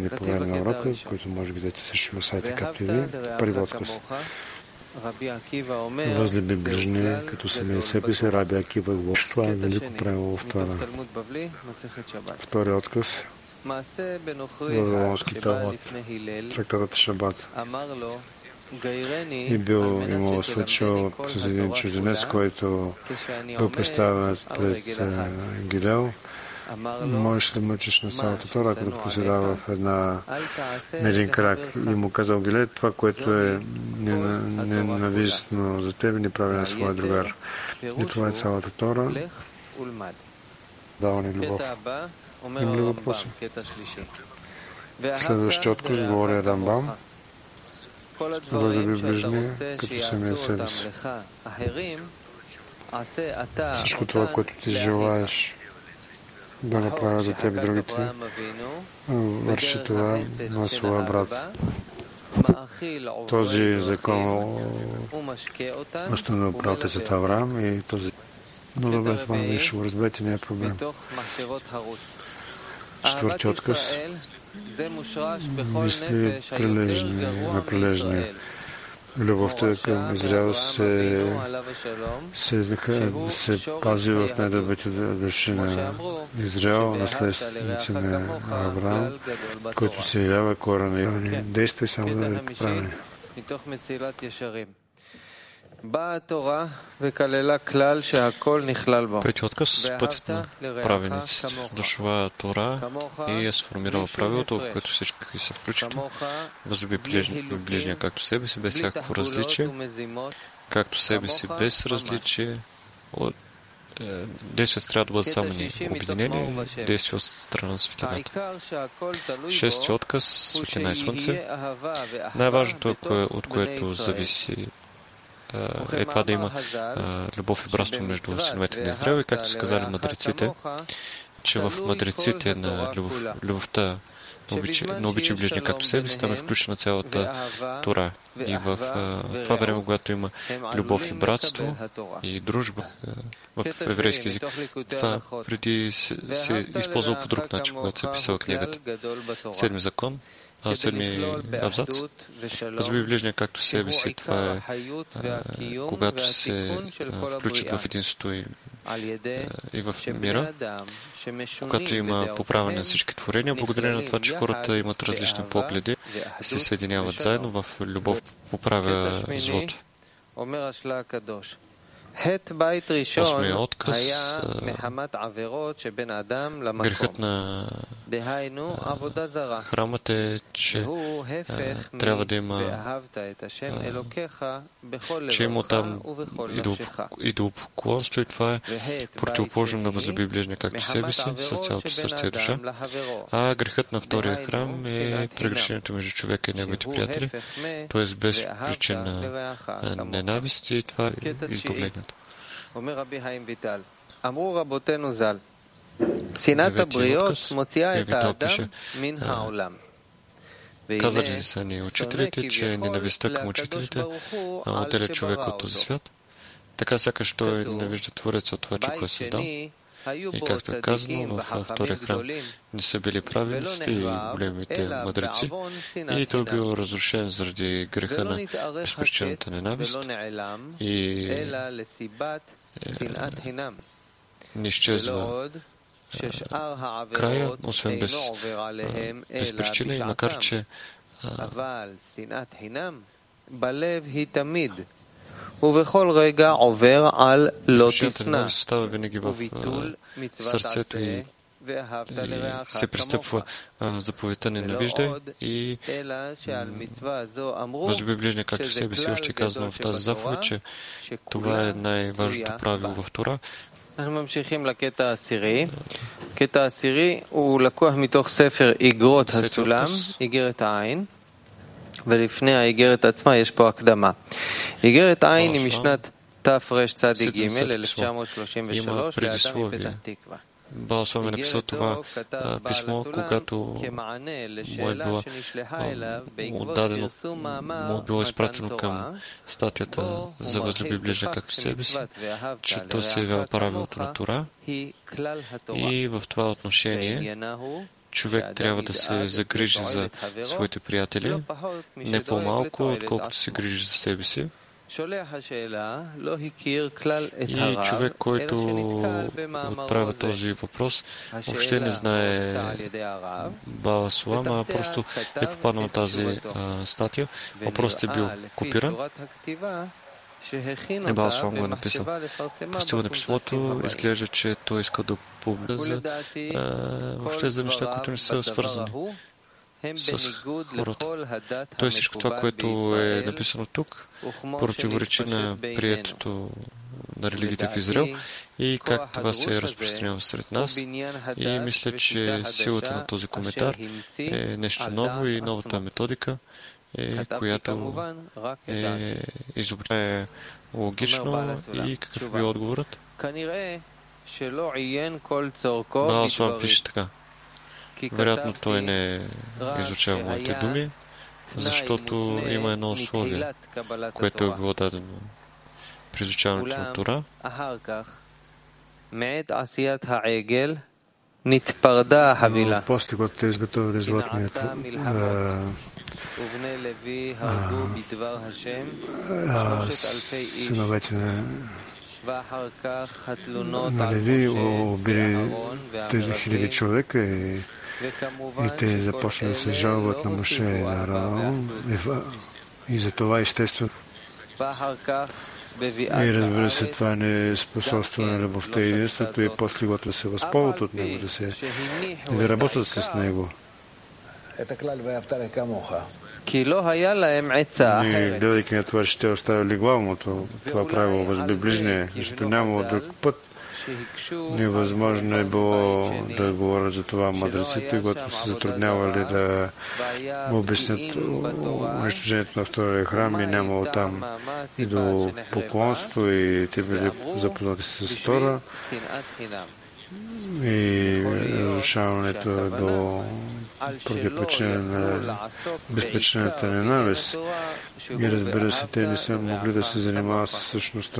казани по време на урока, които може би дете също в сайта, както и ви. Първи отказ. Възлюби ближния, като самия себе си, Раби Акива говори. Това е велико правило в Тора. Втори отказ. Вавилонски Талмуд, трактатът Шабат. И имало случай с един чужденец, който бил представен пред Гилел. Можеш ли мъчиш на цялата Тора, като поседава в на един крак и му казал Гилел, това, което е ненавистно за теб, не прави на своя другар. И това е цялата Тора. Дава ни любов. Има ли въпроси? Следващия отказ говори Рамбам. Възлюби ближния, като самия себе си. Всичко това, което ти желаеш да направя за теб другите, върши това на своя брат. Този закон установил праотецът Авраам и този. Но добре, това не ще го разберете, не е проблем. Четвърти отказ. Мисли на прилежния. Любовта към Израел се пази в най-добрите души на Израел, наследници на Авраам, който се явява корена. Действай само да ви поправи. Пети отказ, пътят на праведниците. Дошла Тора и е сформирала правилото, в което всички са включени. Възлюби ближния както себе си, без всякакво различие, както себе си без различие. Действията трябва да бъдат само обединени, действия от страна на светлината. Шести отказ, светлина и слънце. Най-важното, от което зависи е това да има любов и братство между синовете на Израел и както са казали мъдреците, че в мъдреците на любовта на обичай ближния както себе си, там е включена цялата Тора. И в това време, когато има любов и братство и дружба в еврейски език, това преди се използва по друг начин, когато се е писала книгата. Седми закон, седми абзац. Възлюби ближния както себе си. Това е когато се включат в единството и в мира, когато има поправяне на всички творения, благодарение на това, че хората имат различни погледи, се съединяват заедно в любов, поправя злото. Осмият отказ, грехът на храмът е, че трябва да има, че има там идолопоклонство и това е противоположно на възлюби ближния както себе си, с цялото сърце и душа. А грехът на втория храм е прегрешението между човека и неговите приятели, т.е. без причина ненавист и това е изповедното. אומר רבי חיים ויטל, אמרו רבותינו ז"ל, שנאת הבריות מוציאה את האדם מן העולם. Казали са ни учителите, че ненавистта към учителите отделя човек от този свят. Така сякаш той не вижда Твореца от това, че го е създал. И както е казано, във втория храм не са били праведниците и големите мъдреци, и той бил разрушен заради греха на безпричинната ненавист и не изчезва края, освен без причина, и макар че ובכל רגע עובר על לא תשנא, וביטול מצוות עשה ואהבת לרעך כמוך. заповедта ненавиждай и възлюби ближния както себе си. Още казвам в тази заповед, че това е най-важното правило в Тора. אנחנו ממשיכים לקטע העשירי. קטע העשירי הוא לקוח מתוך ספר איגרות הסולם, איגרת העין. ולפני האיגרת עצמה יש פה הקדמה. איגרת עין היא משנת תרצ"ג 1933 לאדם מפתח תקווה. Балсам е написал това писмо, когато му е било изпратено към статията за възлюби ближния както себе си, че то се явява правилото на Тора и в това отношение човек трябва да се загрижи за своите приятели, не по-малко, отколкото се грижи за себе си. И човек, който отправя този въпрос, въобще не знае Баба Слама, а просто е попаднал на тази статия. Въпросът е бил копиран. Баба Слама го е написал. Постигане писмото, изглежда, че той иска да публикува въобще за неща, които не са свързани с хората. Той всичко това, което е написано тук, противоречи на приетото на религията в Израел и как това се разпространява сред нас. И мисля, че силата на този коментар е нещо ново и новата методика, която е изобретена логично. И какъв е отговорът? Баал Слам пише така. Вероятно той не изучава моите думи, защото има едно условие, което е било дадено при изучаването на Тора. Но после, когато те изготвили златният синовете на Леви убили 3000 човека и те започнаха да се жалват на Моше и на Аарон. И за това естествено. И разбира се, това не способства на любовта и единството и после когато да се възползват от него, да работят с него. И гледайки на това, че те оставили главното, това правило възби ближния, защото нямало друг път. Невъзможно е било да говорят за това мъдреците, когато се затруднявали да му обяснят унищожението на втория храм и нямало там и до поклонство и те били запознати с Тора и разрушаването до поради причина на безпричинната ненавист. И разбира се, те не са могли да се занимават с същността